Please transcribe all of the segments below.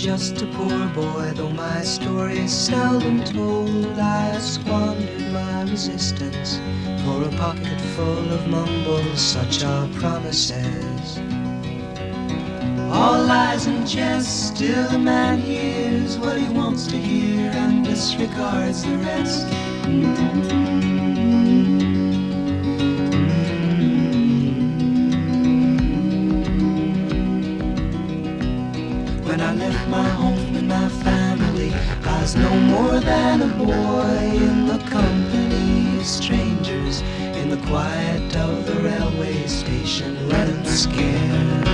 just a poor boy, though my story is seldom told. I squandered my resistance for a pocket full of mumbles, such are promises. All lies and jest, still a man hears what he wants to hear and disregards the rest. When I left my home and my family, I was no more than a boy in the company of strangers, in the quiet of the railway station, running scared,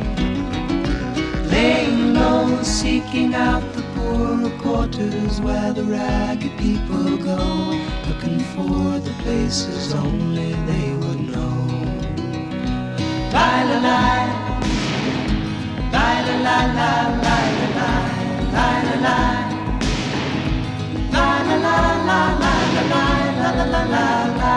laying low, seeking out the poor quarters where the ragged people go, looking for the places only they would know. La la la. La la la la la la la la la la la la la la la la la.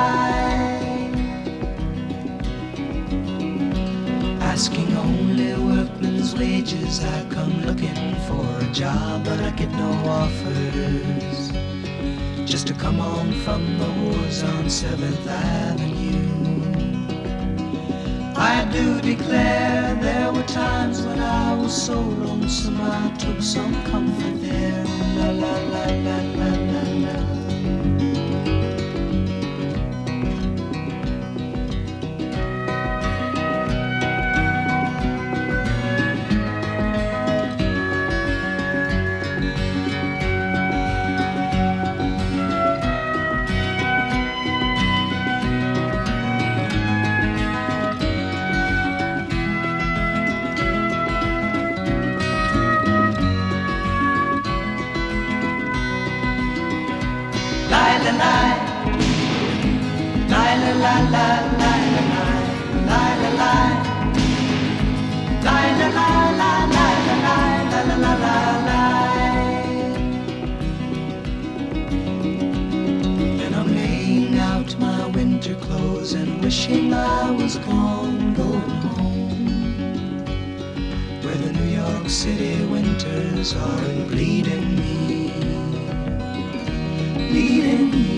Asking only workmen's wages, I come looking for a job, but I get no offers. Just to come home from the wars on 7th Avenue. I do declare there were times when I was so lonesome I took some comfort there. La la la la la la la. And I'm laying out my winter clothes and wishing I was gone, going home, where the New York City winters are bleeding me, bleeding me.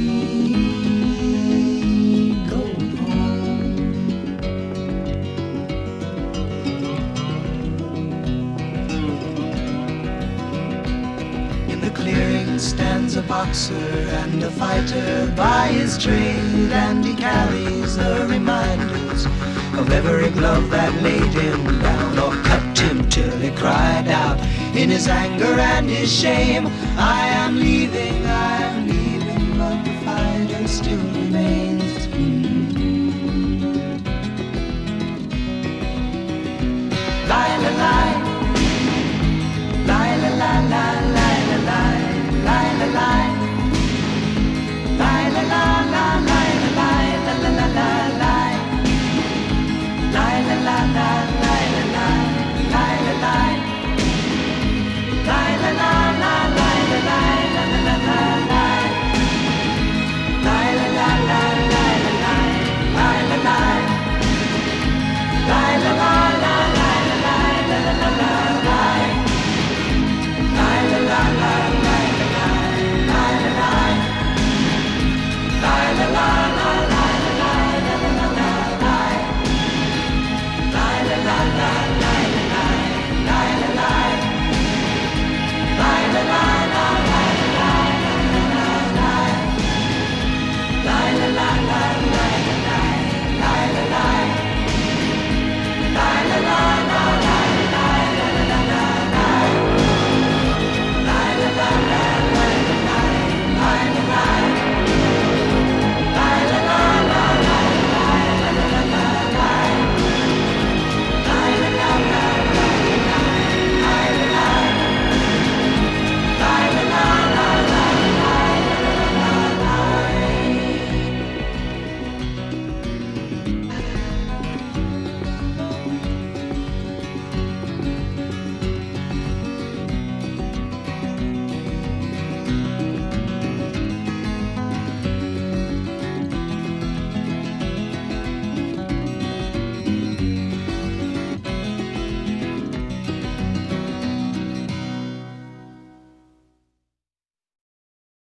Stands a boxer and a fighter by his trade, and he carries the reminders of every glove that laid him down or cut him till he cried out in his anger and his shame, I am leaving, but the fighter still remains.